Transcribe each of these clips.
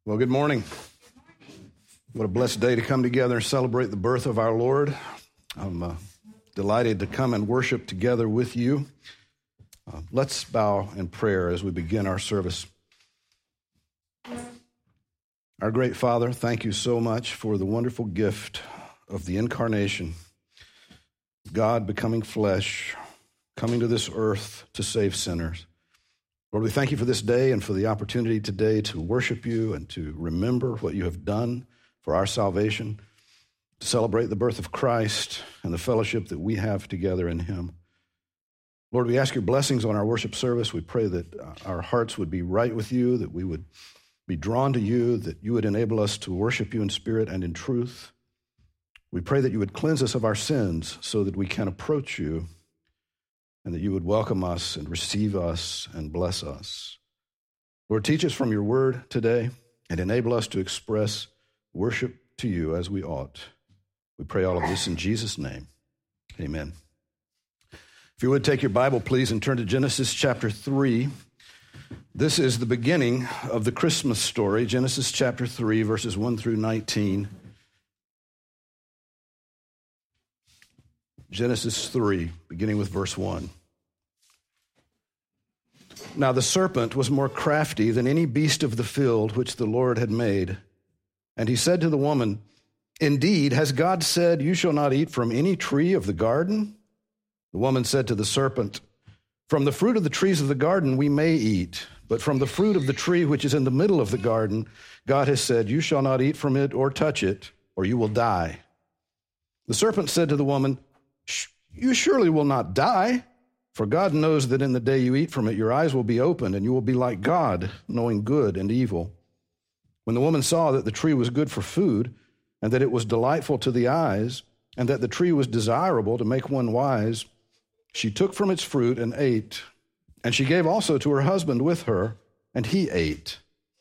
Well, good morning. What a blessed day to come together and celebrate the birth of our Lord. I'm delighted to come and worship together with you. Let's bow in prayer as we begin our service. Our great Father, thank you so much for the wonderful gift of the incarnation, God becoming flesh, coming to this earth to save sinners. Lord, we thank you for this day and for the opportunity today to worship you and to remember what you have done for our salvation, to celebrate the birth of Christ and the fellowship that we have together in him. Lord, we ask your blessings on our worship service. We pray that our hearts would be right with you, that we would be drawn to you, that you would enable us to worship you in spirit and in truth. We pray that you would cleanse us of our sins so that we can approach you, and that you would welcome us and receive us and bless us. Lord, teach us from your word today and enable us to express worship to you as we ought. We pray all of this in Jesus' name. Amen. If you would take your Bible, please, and turn to Genesis chapter 3. This is the beginning of the Christmas story, Genesis chapter 3, verses 1 through 19. Genesis 3, beginning with verse 1. Now the serpent was more crafty than any beast of the field which the Lord had made. And he said to the woman, "Indeed, has God said, 'You shall not eat from any tree of the garden'?" The woman said to the serpent, "From the fruit of the trees of the garden we may eat, but from the fruit of the tree which is in the middle of the garden, God has said, 'You shall not eat from it or touch it, or you will die.' The serpent said to the woman, 'You surely will not die, for God knows that in the day you eat from it, your eyes will be opened, and you will be like God, knowing good and evil.' When the woman saw that the tree was good for food, and that it was delightful to the eyes, and that the tree was desirable to make one wise, she took from its fruit and ate. And she gave also to her husband with her, and he ate.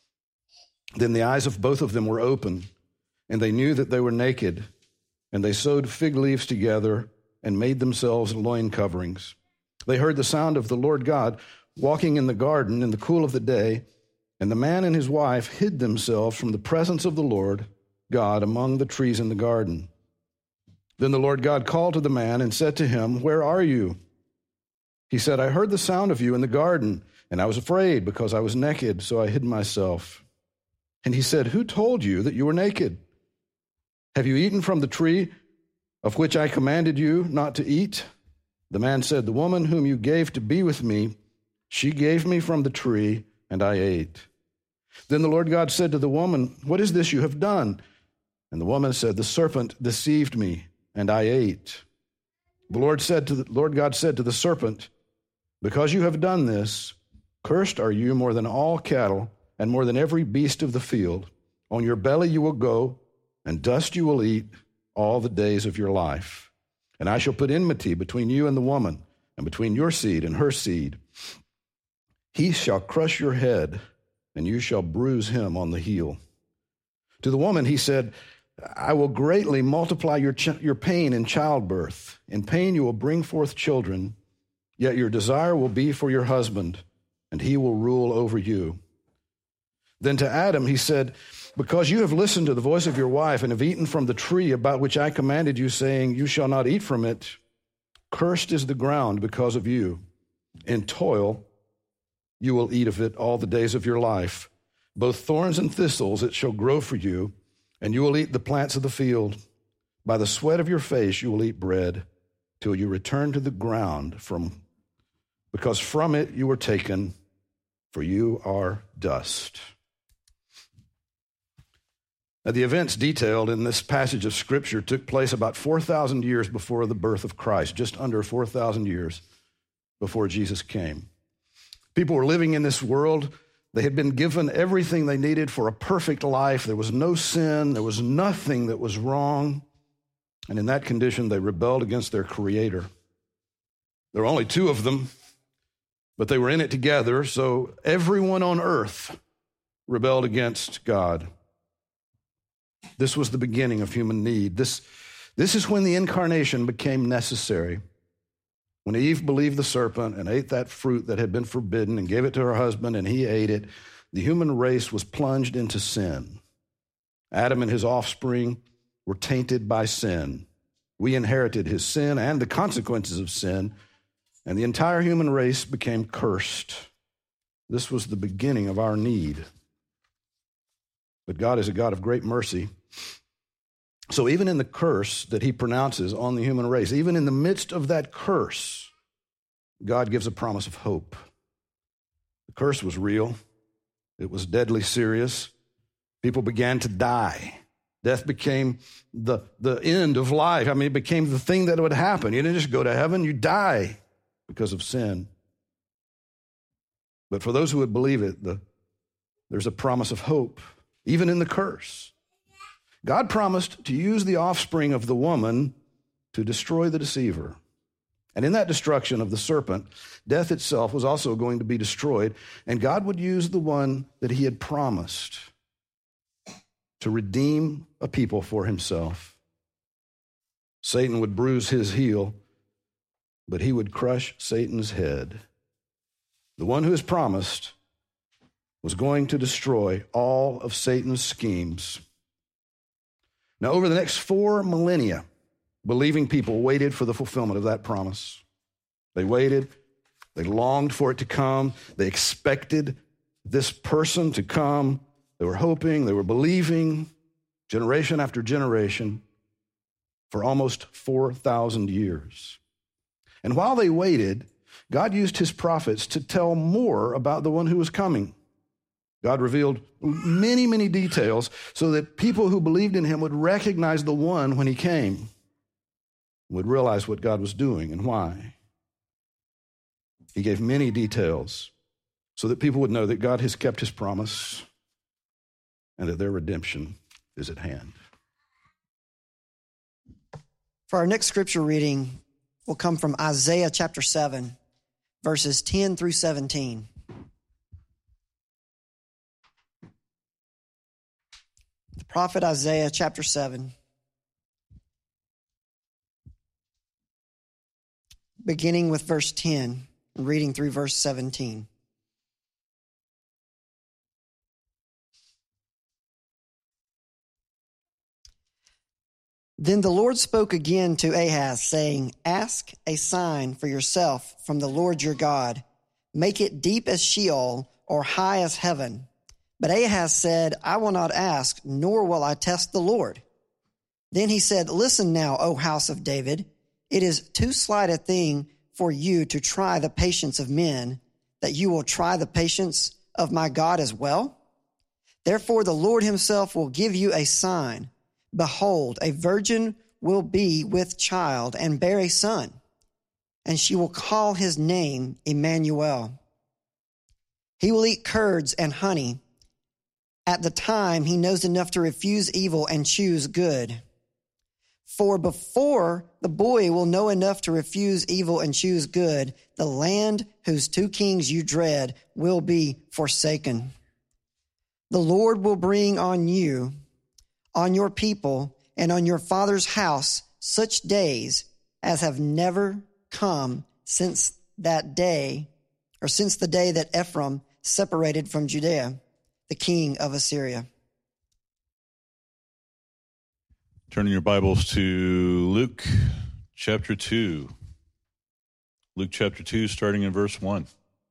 Then the eyes of both of them were opened, and they knew that they were naked, and they sewed fig leaves together and made themselves loin coverings. They heard the sound of the Lord God walking in the garden in the cool of the day, and the man and his wife hid themselves from the presence of the Lord God among the trees in the garden. Then the Lord God called to the man and said to him, "Where are you?" He said, "I heard the sound of you in the garden, and I was afraid because I was naked, so I hid myself." And he said, "Who told you that you were naked? Have you eaten from the tree of which I commanded you not to eat?" The man said, "The woman whom you gave to be with me, she gave me from the tree, and I ate." Then the Lord God said to the woman, "What is this you have done?" And the woman said, "The serpent deceived me, and I ate." The Lord God said to the serpent, "Because you have done this, cursed are you more than all cattle and more than every beast of the field. On your belly you will go, and dust you will eat all the days of your life. And I shall put enmity between you and the woman, and between your seed and her seed. He shall crush your head, and you shall bruise him on the heel." To the woman he said, "I will greatly multiply your pain in childbirth. In pain you will bring forth children, yet your desire will be for your husband, and he will rule over you." Then to Adam he said, "Because you have listened to the voice of your wife and have eaten from the tree about which I commanded you, saying, 'You shall not eat from it,' cursed is the ground because of you. In toil you will eat of it all the days of your life. Both thorns and thistles it shall grow for you, and you will eat the plants of the field. By the sweat of your face you will eat bread, till you return to the ground, because from it you were taken, for you are dust." Now, the events detailed in this passage of Scripture took place about 4,000 years before the birth of Christ, just under 4,000 years before Jesus came. People were living in this world. They had been given everything they needed for a perfect life. There was no sin. There was nothing that was wrong. And in that condition, they rebelled against their Creator. There were only two of them, but they were in it together, so everyone on earth rebelled against God. This was the beginning of human need. This is when the incarnation became necessary. When Eve believed the serpent and ate that fruit that had been forbidden and gave it to her husband and he ate it, the human race was plunged into sin. Adam and his offspring were tainted by sin. We inherited his sin and the consequences of sin, and the entire human race became cursed. This was the beginning of our need. But God is a God of great mercy. So even in the curse that he pronounces on the human race, even in the midst of that curse, God gives a promise of hope. The curse was real. It was deadly serious. People began to die. Death became the end of life. I mean, it became the thing that would happen. You didn't just go to heaven, you die because of sin. But for those who would believe it, there's a promise of hope, even in the curse. God promised to use the offspring of the woman to destroy the deceiver. And in that destruction of the serpent, death itself was also going to be destroyed, and God would use the one that he had promised to redeem a people for himself. Satan would bruise his heel, but he would crush Satan's head. The one who is promised was going to destroy all of Satan's schemes. Now, over the next 4 millennia, believing people waited for the fulfillment of that promise. They waited. They longed for it to come. They expected this person to come. They were hoping. They were believing, generation after generation, for almost 4,000 years. And while they waited, God used his prophets to tell more about the one who was coming. God revealed many, many details so that people who believed in him would recognize the one when he came, would realize what God was doing and why. He gave many details so that people would know that God has kept his promise and that their redemption is at hand. For our next scripture reading will come from Isaiah chapter 7, verses 10 through 17. The prophet Isaiah chapter 7, beginning with verse 10, and reading through verse 17. Then the Lord spoke again to Ahaz, saying, Ask a sign for yourself from the Lord your God. Make it deep as Sheol or high as heaven. But Ahaz said, I will not ask, nor will I test the Lord. Then he said, Listen now, O house of David. It is too slight a thing for you to try the patience of men, that you will try the patience of my God as well. Therefore the Lord himself will give you a sign. Behold, a virgin will be with child and bear a son, and she will call his name Emmanuel. He will eat curds and honey. At the time, he knows enough to refuse evil and choose good. For before the boy will know enough to refuse evil and choose good, the land whose 2 kings you dread will be forsaken. The Lord will bring on you, on your people, and on your father's house such days as have never come since that day, or since the day that Ephraim separated from Judea, the king of Assyria. Turning your Bibles to Luke chapter 2. Luke chapter 2, starting in verse 1.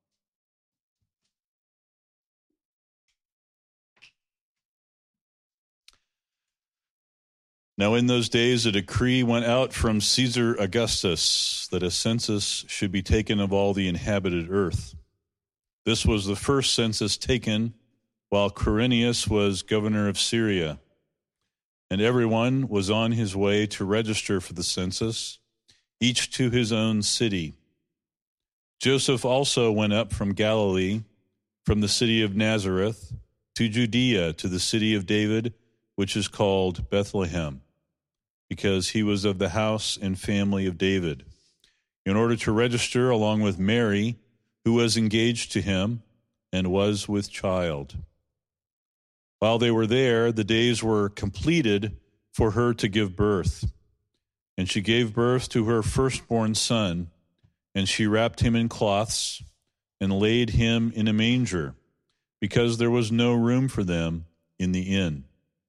Now in those days a decree went out from Caesar Augustus that a census should be taken of all the inhabited earth. This was the first census taken while Quirinius was governor of Syria. And everyone was on his way to register for the census, each to his own city. Joseph also went up from Galilee, from the city of Nazareth, to Judea, to the city of David, which is called Bethlehem, because he was of the house and family of David, in order to register along with Mary, who was engaged to him and was with child. While they were there, the days were completed for her to give birth. And she gave birth to her firstborn son, and she wrapped him in cloths and laid him in a manger, because there was no room for them in the inn.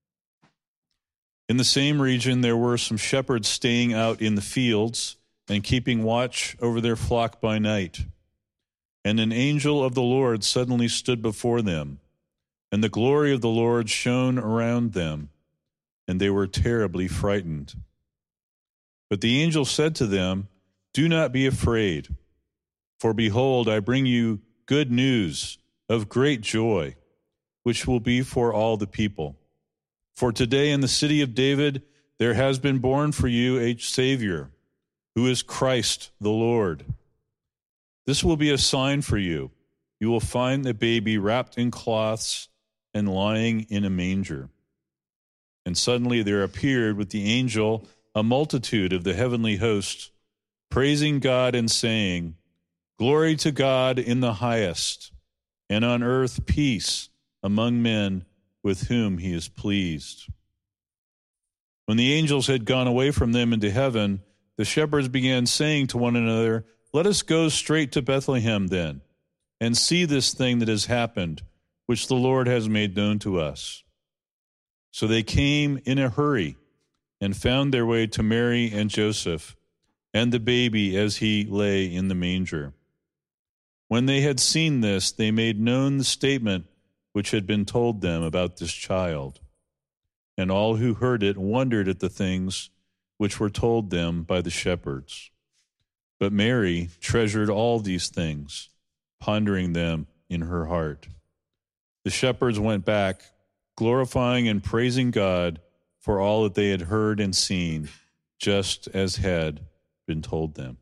In the same region, there were some shepherds staying out in the fields and keeping watch over their flock by night. And an angel of the Lord suddenly stood before them, and the glory of the Lord shone around them, and they were terribly frightened. But the angel said to them, "Do not be afraid, for behold, I bring you good news of great joy, which will be for all the people. For today in the city of David there has been born for you a Savior, who is Christ the Lord. This will be a sign for you. You will find the baby wrapped in cloths and lying in a manger." And suddenly there appeared with the angel a multitude of the heavenly host, praising God and saying, "Glory to God in the highest, and on earth peace among men with whom he is pleased." When the angels had gone away from them into heaven, the shepherds began saying to one another, "Let us go straight to Bethlehem then, and see this thing that has happened, which the Lord has made known to us." So they came in a hurry and found their way to Mary and Joseph and the baby as he lay in the manger. When they had seen this, they made known the statement which had been told them about this child. And all who heard it wondered at the things which were told them by the shepherds. But Mary treasured all these things, pondering them in her heart. The shepherds went back, glorifying and praising God for all that they had heard and seen, just as had been told them.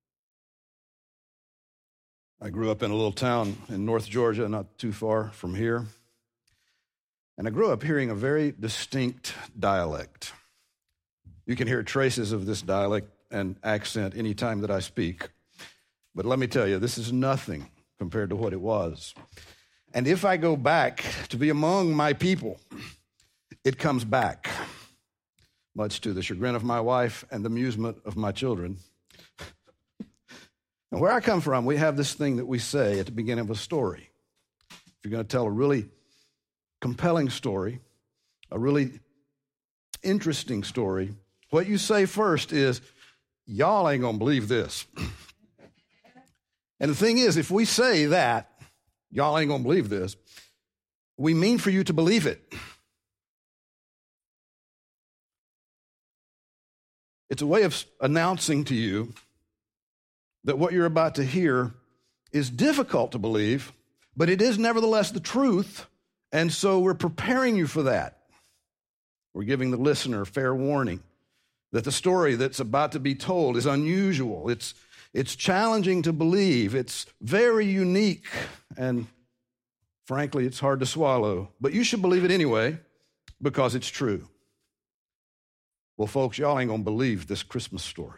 I grew up in a little town in North Georgia, not too far from here. And I grew up hearing a very distinct dialect. You can hear traces of this dialect and accent anytime that I speak. But let me tell you, this is nothing compared to what it was. And if I go back to be among my people, it comes back, much to the chagrin of my wife and the amusement of my children. And where I come from, we have this thing that we say at the beginning of a story. If you're going to tell a really compelling story, a really interesting story, what you say first is, "Y'all ain't going to believe this." And the thing is, if we say that, "Y'all ain't going to believe this," we mean for you to believe it. It's a way of announcing to you that what you're about to hear is difficult to believe, but it is nevertheless the truth, and so we're preparing you for that. We're giving the listener fair warning that the story that's about to be told is unusual. It's challenging to believe. It's very unique, and frankly, it's hard to swallow. But you should believe it anyway because it's true. Well, folks, y'all ain't going to believe this Christmas story.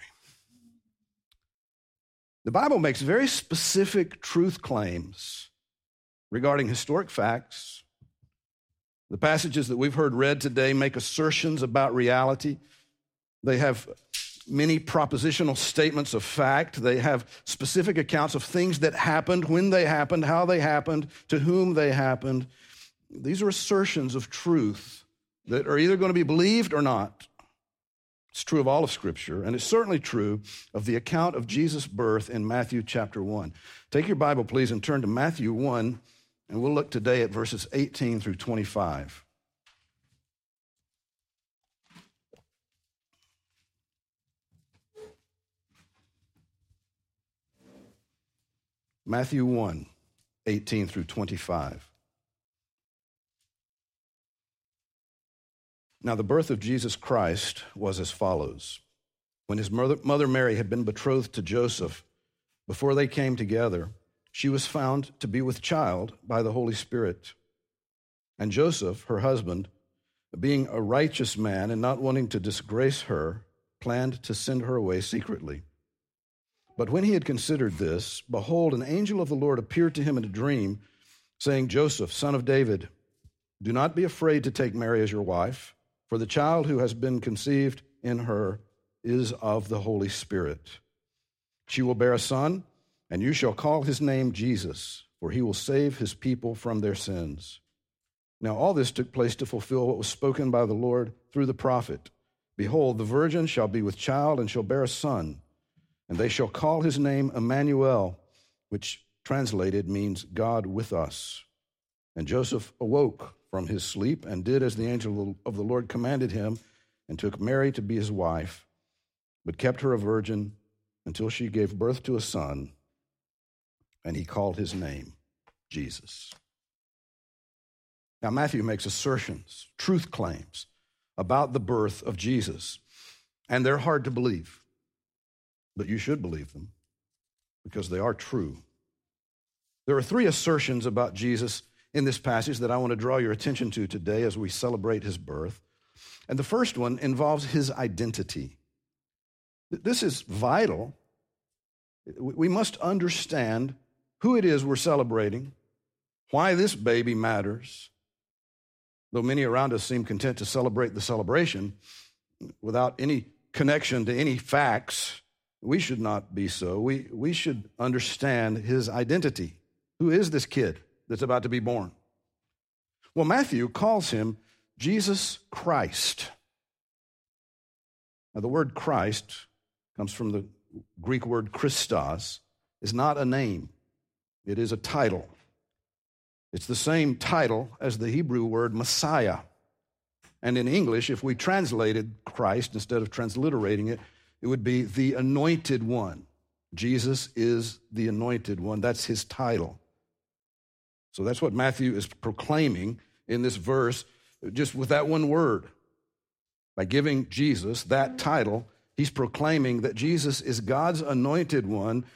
The Bible makes very specific truth claims regarding historic facts. The passages that we've heard read today make assertions about reality. They have many propositional statements of fact. They have specific accounts of things that happened, when they happened, how they happened, to whom they happened. These are assertions of truth that are either going to be believed or not. It's true of all of Scripture, and it's certainly true of the account of Jesus' birth in Matthew chapter 1. Take your Bible, please, and turn to Matthew 1, and we'll look today at verses 18 through 25. Matthew 1, 18 through 25. Now, the birth of Jesus Christ was as follows. When his mother Mary had been betrothed to Joseph, before they came together, she was found to be with child by the Holy Spirit. And Joseph, her husband, being a righteous man and not wanting to disgrace her, planned to send her away secretly. But when he had considered this, behold, an angel of the Lord appeared to him in a dream, saying, "Joseph, son of David, do not be afraid to take Mary as your wife, for the child who has been conceived in her is of the Holy Spirit. She will bear a son, and you shall call his name Jesus, for he will save his people from their sins. Now all this took place to fulfill what was spoken by the Lord through the prophet. Behold, the virgin shall be with child and shall bear a son, and they shall call his name Emmanuel, which translated means God with us. And Joseph awoke from his sleep and did as the angel of the Lord commanded him, and took Mary to be his wife, but kept her a virgin until she gave birth to a son, and he called his name Jesus. Now, Matthew makes assertions, truth claims about the birth of Jesus, and they're hard to believe, but you should believe them because they are true. There are three assertions about Jesus in this passage that I want to draw your attention to today as we celebrate his birth. And the first one involves his identity. This is vital. We must understand who it is we're celebrating, why this baby matters. Though many around us seem content to celebrate the celebration without any connection to any facts, we should not be so. We should understand his identity. Who is this kid that's about to be born? Well, Matthew calls him Jesus Christ. Now, the word Christ comes from the Greek word Christos. Is not a name. It is a title. It's the same title as the Hebrew word Messiah. And in English, if we translated Christ instead of transliterating it, it would be the anointed one. Jesus is the anointed one. That's his title. So that's what Matthew is proclaiming in this verse, just with that one word. By giving Jesus that title, he's proclaiming that Jesus is God's anointed one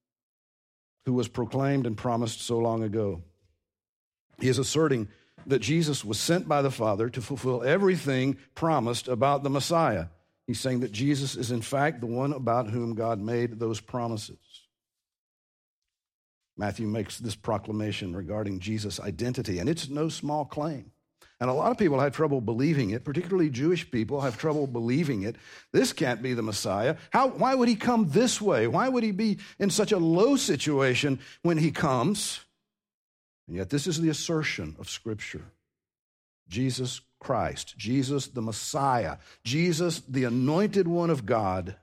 who was proclaimed and promised so long ago. He is asserting that Jesus was sent by the Father to fulfill everything promised about the Messiah. He's saying that Jesus is in fact the one about whom God made those promises. Matthew makes this proclamation regarding Jesus' identity, and it's no small claim. And a lot of people have trouble believing it, particularly Jewish people have trouble believing it. This can't be the Messiah. Why would he come this way? Why would he be in such a low situation when he comes? And yet this is the assertion of Scripture. Jesus Christ, Jesus the Messiah, Jesus the anointed one of God,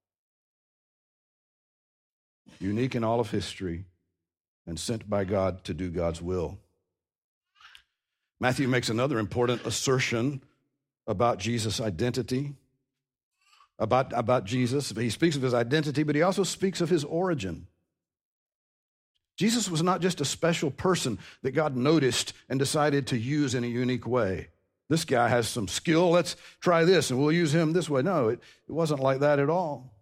unique in all of history and sent by God to do God's will. Matthew makes another important assertion about Jesus' identity, about Jesus. He speaks of his identity, but he also speaks of his origin. Jesus was not just a special person that God noticed and decided to use in a unique way. This guy has some skill, let's try this, and we'll use him this way. No, it wasn't like that at all.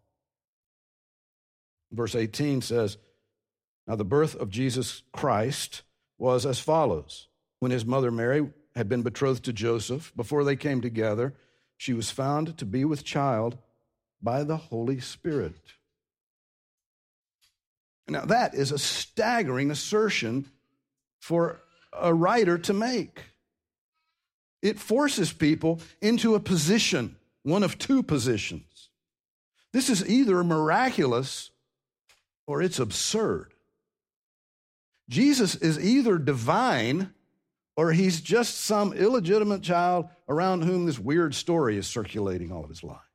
Verse 18 says, now the birth of Jesus Christ was as follows. When his mother Mary had been betrothed to Joseph, before they came together, she was found to be with child by the Holy Spirit. Now, that is a staggering assertion for a writer to make. It forces people into a position, one of two positions. This is either miraculous or it's absurd. Jesus is either divine or he's just some illegitimate child around whom this weird story is circulating all of his life.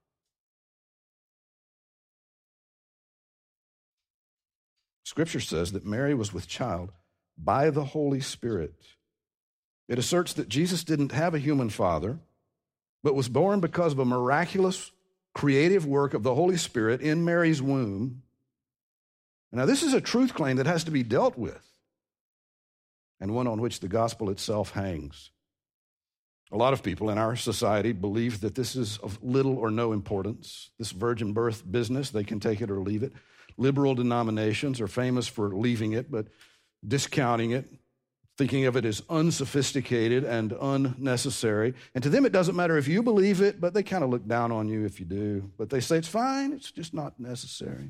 Scripture says that Mary was with child by the Holy Spirit. It asserts that Jesus didn't have a human father, but was born because of a miraculous creative work of the Holy Spirit in Mary's womb. Now, this is a truth claim that has to be dealt with, and one on which the gospel itself hangs. A lot of people in our society believe that this is of little or no importance. This virgin birth business, they can take it or leave it. Liberal denominations are famous for leaving it, but discounting it, thinking of it as unsophisticated and unnecessary. And to them, it doesn't matter if you believe it, but they kind of look down on you if you do. But they say it's fine, it's just not necessary.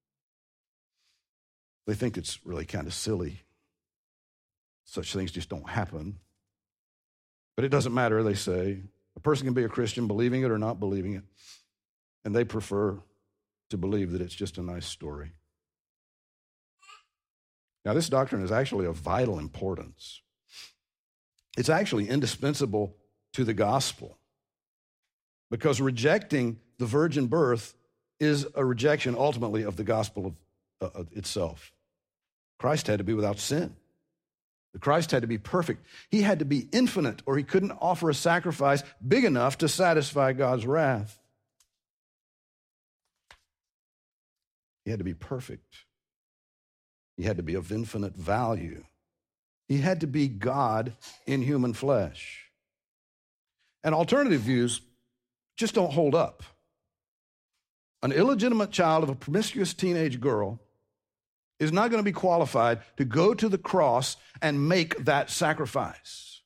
They think it's really kind of silly. Such things just don't happen. But it doesn't matter, they say. A person can be a Christian believing it or not believing it, and they prefer to believe that it's just a nice story. Now, this doctrine is actually of vital importance. It's actually indispensable to the gospel, because rejecting the virgin birth is a rejection ultimately of the gospel of itself. Christ had to be without sin. The Christ had to be perfect. He had to be infinite, or he couldn't offer a sacrifice big enough to satisfy God's wrath. He had to be perfect. He had to be of infinite value. He had to be God in human flesh. And alternative views just don't hold up. An illegitimate child of a promiscuous teenage girl is not going to be qualified to go to the cross and make that sacrifice.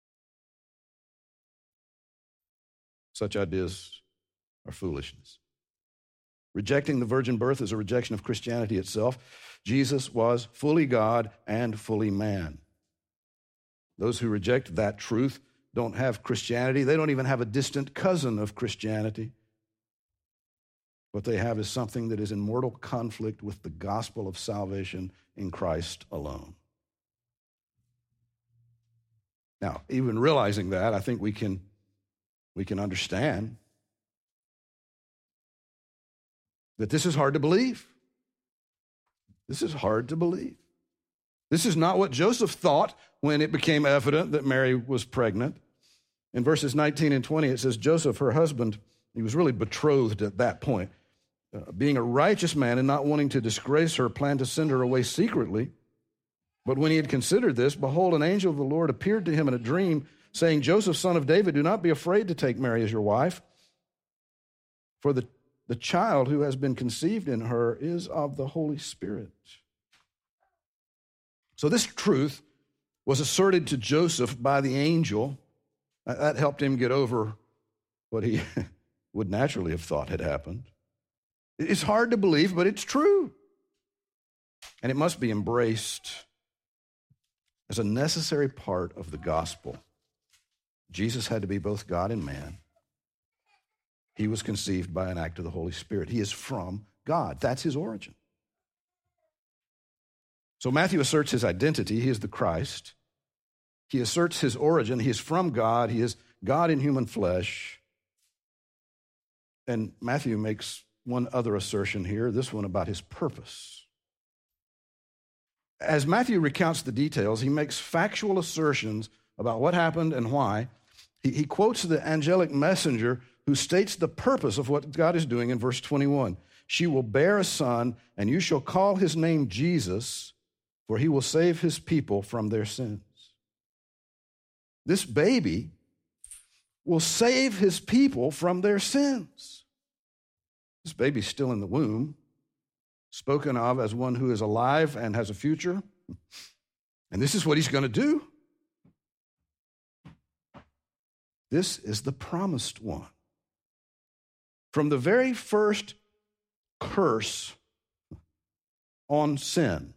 Such ideas are foolishness. Rejecting the virgin birth is a rejection of Christianity itself. Jesus was fully God and fully man. Those who reject that truth don't have Christianity. They don't even have a distant cousin of Christianity. What they have is something that is in mortal conflict with the gospel of salvation in Christ alone. Now, even realizing that, I think we can understand that this is hard to believe. This is hard to believe. This is not what Joseph thought when it became evident that Mary was pregnant. In verses 19 and 20, it says, Joseph, her husband, he was really betrothed at that point, being a righteous man and not wanting to disgrace her, planned to send her away secretly. But when he had considered this, behold, an angel of the Lord appeared to him in a dream, saying, Joseph, son of David, do not be afraid to take Mary as your wife, for the child who has been conceived in her is of the Holy Spirit. So this truth was asserted to Joseph by the angel. That helped him get over what he would naturally have thought had happened. It's hard to believe, but it's true. And it must be embraced as a necessary part of the gospel. Jesus had to be both God and man. He was conceived by an act of the Holy Spirit. He is from God. That's his origin. So Matthew asserts his identity. He is the Christ. He asserts his origin. He is from God. He is God in human flesh. And Matthew makes one other assertion here, this one about his purpose. As Matthew recounts the details, he makes factual assertions about what happened and why. He quotes the angelic messenger who states the purpose of what God is doing in verse 21. She will bear a son, and you shall call his name Jesus, for he will save his people from their sins. This baby will save his people from their sins. This baby's still in the womb, spoken of as one who is alive and has a future. And this is what he's going to do. This is the promised one. From the very first curse on sin,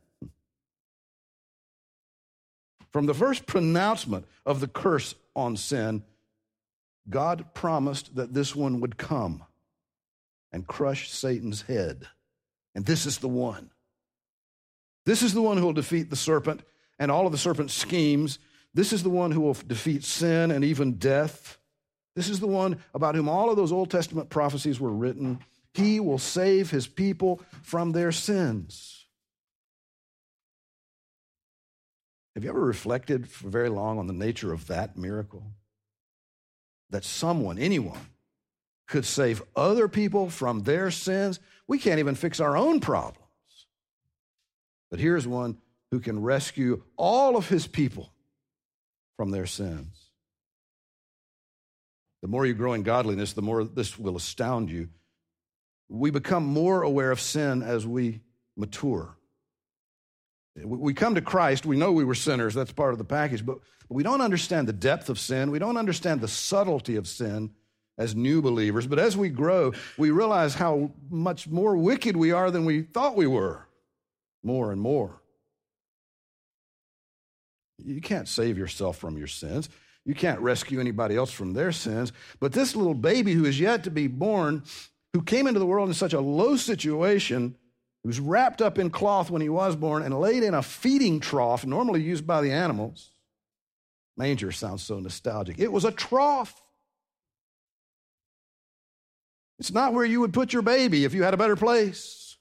from the first pronouncement of the curse on sin, God promised that this one would come and crush Satan's head. And this is the one. This is the one who will defeat the serpent and all of the serpent's schemes. This is the one who will defeat sin and even death. This is the one about whom all of those Old Testament prophecies were written. He will save his people from their sins. Have you ever reflected for very long on the nature of that miracle? That someone, anyone, could save other people from their sins. We can't even fix our own problems. But here's one who can rescue all of his people from their sins. The more you grow in godliness, the more this will astound you. We become more aware of sin as we mature. We come to Christ, we know we were sinners, that's part of the package, but we don't understand the depth of sin, we don't understand the subtlety of sin as new believers, but as we grow, we realize how much more wicked we are than we thought we were, more and more. You can't save yourself from your sins. You can't rescue anybody else from their sins, but this little baby who is yet to be born, who came into the world in such a low situation, He was wrapped up in cloth when he was born and laid in a feeding trough, normally used by the animals. Manger sounds so nostalgic. It was a trough. It's not where you would put your baby if you had a better place.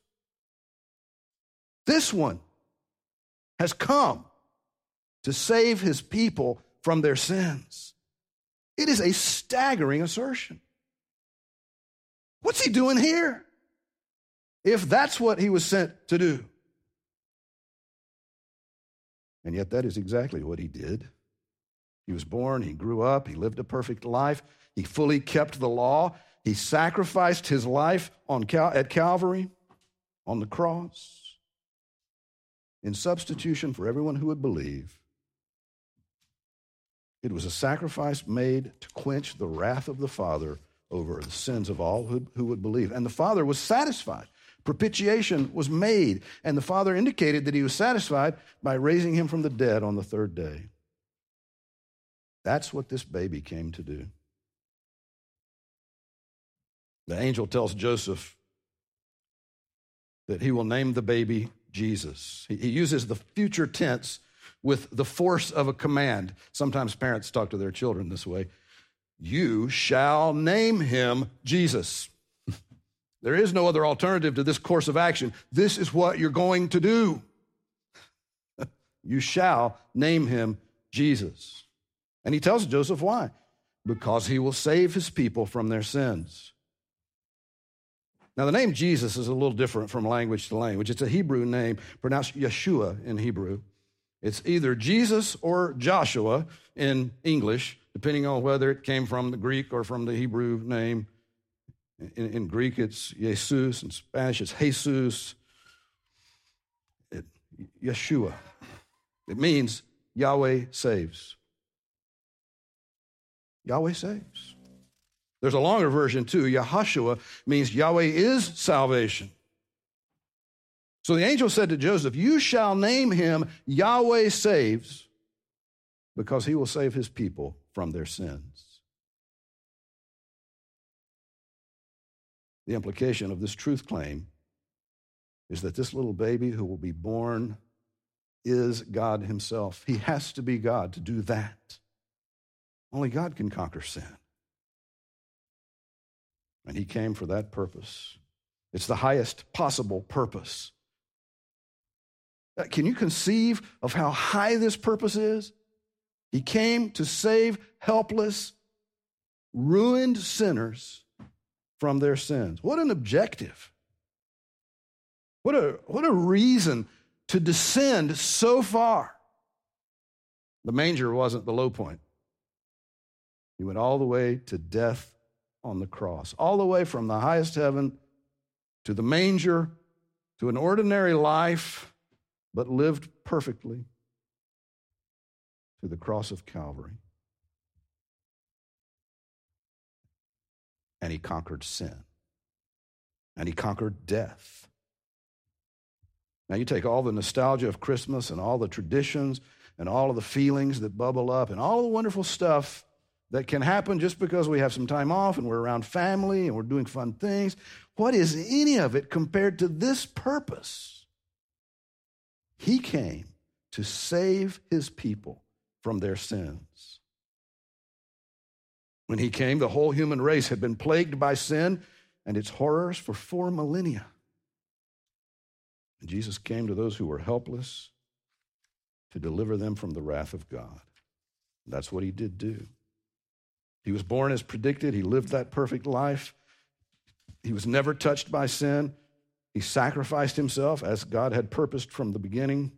This one has come to save his people from their sins. It is a staggering assertion. What's he doing here? If that's what he was sent to do. And yet that is exactly what he did. He was born, he grew up, he lived a perfect life, he fully kept the law, he sacrificed his life at Calvary, on the cross, in substitution for everyone who would believe. It was a sacrifice made to quench the wrath of the Father over the sins of all who would believe. And the Father was satisfied. Propitiation was made, and the Father indicated that he was satisfied by raising him from the dead on the third day. That's what this baby came to do. The angel tells Joseph that he will name the baby Jesus. He uses the future tense with the force of a command. Sometimes parents talk to their children this way. You shall name him Jesus. There is no other alternative to this course of action. This is what you're going to do. You shall name him Jesus. And he tells Joseph why. Because he will save his people from their sins. Now, the name Jesus is a little different from language to language. It's a Hebrew name, pronounced Yeshua in Hebrew. It's either Jesus or Joshua in English, depending on whether it came from the Greek or from the Hebrew name. In Greek, it's Jesus. In Spanish, it's Jesus. Yeshua. It means Yahweh saves. Yahweh saves. There's a longer version too. Yahushua means Yahweh is salvation. So the angel said to Joseph, you shall name him Yahweh saves, because he will save his people from their sins. The implication of this truth claim is that this little baby who will be born is God himself. He has to be God to do that. Only God can conquer sin. And he came for that purpose. It's the highest possible purpose. Can you conceive of how high this purpose is? He came to save helpless, ruined sinners from their sins. What an objective. What a reason to descend so far. The manger wasn't the low point. He went all the way to death on the cross, all the way from the highest heaven to the manger, to an ordinary life, but lived perfectly, to the cross of Calvary. And he conquered sin. And he conquered death. Now you take all the nostalgia of Christmas and all the traditions and all of the feelings that bubble up and all the wonderful stuff that can happen just because we have some time off and we're around family and we're doing fun things. What is any of it compared to this purpose? He came to save his people from their sins. When he came, the whole human race had been plagued by sin and its horrors for 4 millennia. And Jesus came to those who were helpless to deliver them from the wrath of God. That's what he did do. He was born as predicted. He lived that perfect life. He was never touched by sin. He sacrificed himself as God had purposed from the beginning.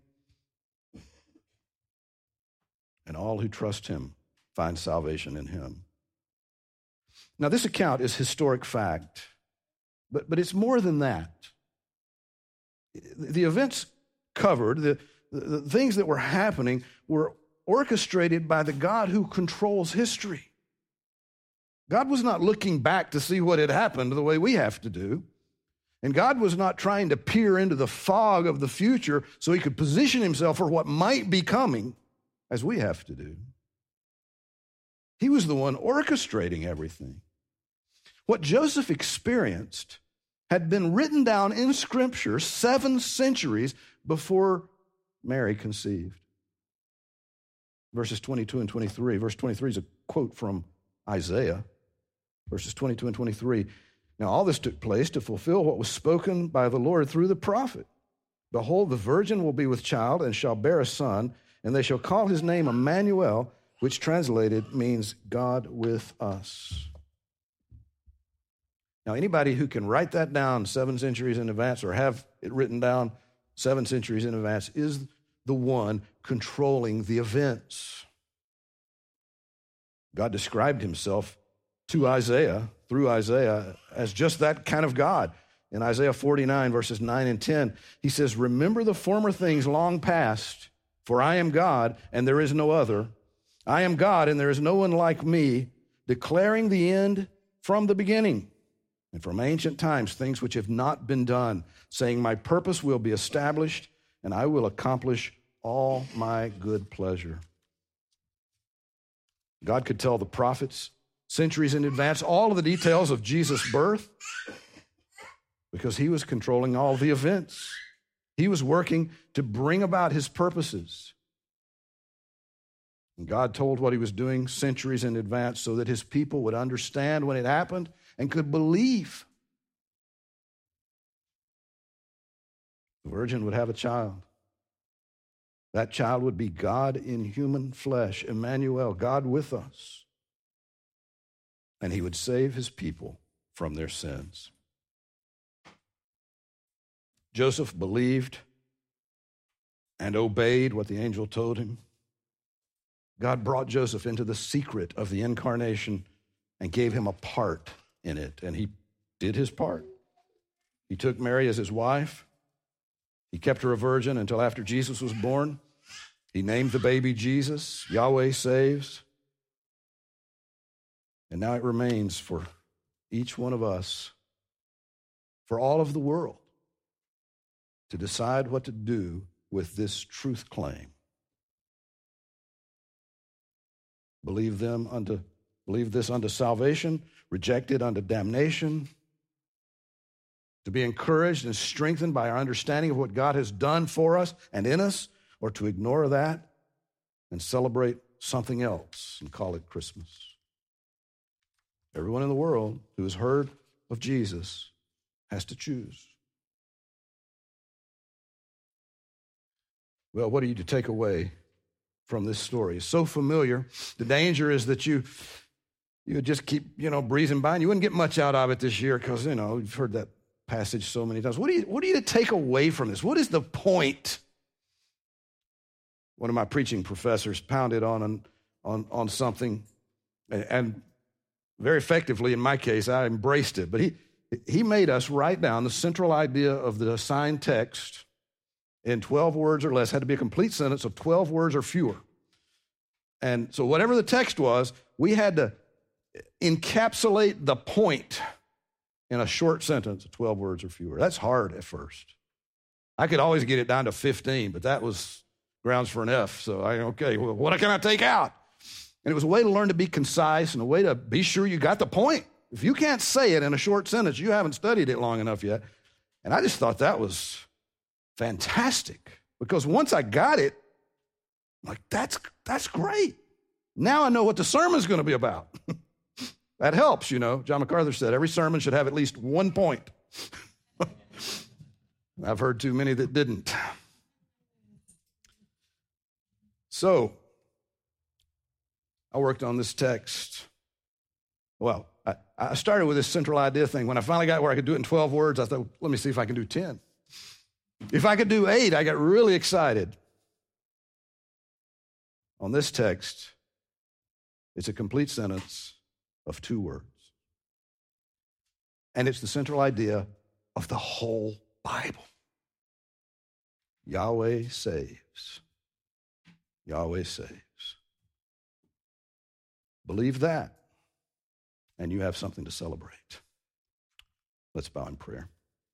And all who trust him find salvation in him. Now, this account is historic fact, but it's more than that. The events covered, the things that were happening, were orchestrated by the God who controls history. God was not looking back to see what had happened the way we have to do. And God was not trying to peer into the fog of the future so he could position himself for what might be coming as we have to do. He was the one orchestrating everything. What Joseph experienced had been written down in Scripture 7 centuries before Mary conceived. Verses 22 and 23. Verse 23 is a quote from Isaiah. Verses 22 and 23. Now all this took place to fulfill what was spoken by the Lord through the prophet. Behold, the virgin will be with child and shall bear a son, and they shall call his name Emmanuel, which translated means God with us. Now, anybody who can write that down 7 centuries in advance or have it written down 7 centuries in advance is the one controlling the events. God described himself to Isaiah, through Isaiah, as just that kind of God. In Isaiah 49, verses 9 and 10, he says, remember the former things long past, for I am God, and there is no other. I am God, and there is no one like me, declaring the end from the beginning, and from ancient times, things which have not been done, saying, my purpose will be established, and I will accomplish all my good pleasure. God could tell the prophets centuries in advance all of the details of Jesus' birth because he was controlling all the events. He was working to bring about his purposes. And God told what he was doing centuries in advance so that his people would understand when it happened and could believe. The virgin would have a child. That child would be God in human flesh, Emmanuel, God with us. And he would save his people from their sins. Joseph believed and obeyed what the angel told him. God brought Joseph into the secret of the incarnation and gave him a part in it, and he did his part. He took Mary as his wife. He kept her a virgin until after Jesus was born. He named the baby Jesus, Yahweh saves. And now it remains for each one of us, for all of the world, to decide what to do with this truth claim. Believe this unto salvation, reject it unto damnation, to be encouraged and strengthened by our understanding of what God has done for us and in us, or to ignore that and celebrate something else and call it Christmas. Everyone in the world who has heard of Jesus has to choose. Well, what are you to take away from this story? It's so familiar. The danger is that you would just keep, breezing by, and you wouldn't get much out of it this year because, you've heard that passage so many times. What are you to take away from this? What is the point? One of my preaching professors pounded on something, and very effectively, in my case, I embraced it. But he made us write down the central idea of the assigned text in 12 words or less. It had to be a complete sentence of 12 words or fewer. And so whatever the text was, we had to encapsulate the point in a short sentence of 12 words or fewer. That's hard at first. I could always get it down to 15, but that was grounds for an F. So what can I take out? And it was a way to learn to be concise and a way to be sure you got the point. If you can't say it in a short sentence, you haven't studied it long enough yet. And I just thought that was fantastic, because once I got it, I'm like, that's great. Now I know what the sermon's going to be about. That helps, John MacArthur said every sermon should have at least one point. I've heard too many that didn't. So, I worked on this text. Well, I started with this central idea thing. When I finally got where I could do it in 12 words, I thought, let me see if I can do 10. If I could do 8, I got really excited. On this text, it's a complete sentence of 2 words. And it's the central idea of the whole Bible. Yahweh saves. Yahweh saves. Believe that, and you have something to celebrate. Let's bow in prayer.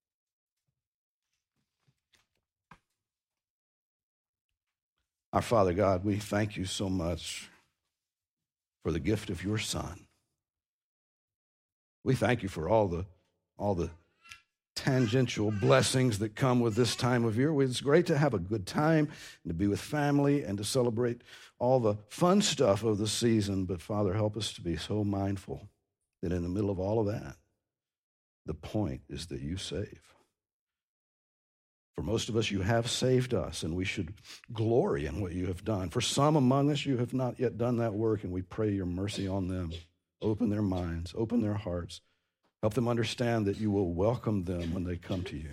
Our Father God, we thank you so much for the gift of your Son. We thank you for all the tangential blessings that come with this time of year. It's great to have a good time and to be with family and to celebrate all the fun stuff of the season. But Father, help us to be so mindful that in the middle of all of that, the point is that you save. For most of us, you have saved us, and we should glory in what you have done. For some among us, you have not yet done that work, and we pray your mercy on them. Open their minds, open their hearts. Help them understand that you will welcome them when they come to you.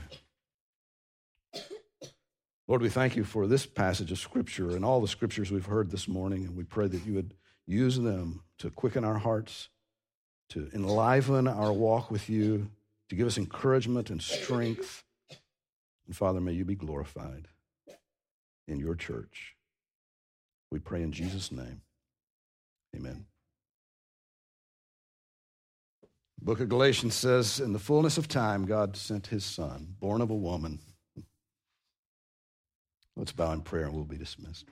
Lord, we thank you for this passage of Scripture and all the Scriptures we've heard this morning, and we pray that you would use them to quicken our hearts, to enliven our walk with you, to give us encouragement and strength. And Father, may you be glorified in your church. We pray in Jesus' name. Amen. The book of Galatians says, in the fullness of time, God sent his Son, born of a woman. Let's bow in prayer and we'll be dismissed.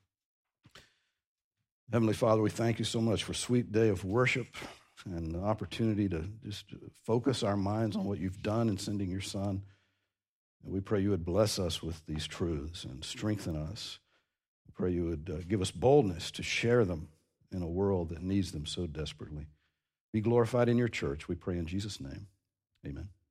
Heavenly Father, we thank you so much for a sweet day of worship and the opportunity to just focus our minds on what you've done in sending your Son. And we pray you would bless us with these truths and strengthen us. We pray you would give us boldness to share them in a world that needs them so desperately. Be glorified in your church, we pray in Jesus' name. Amen.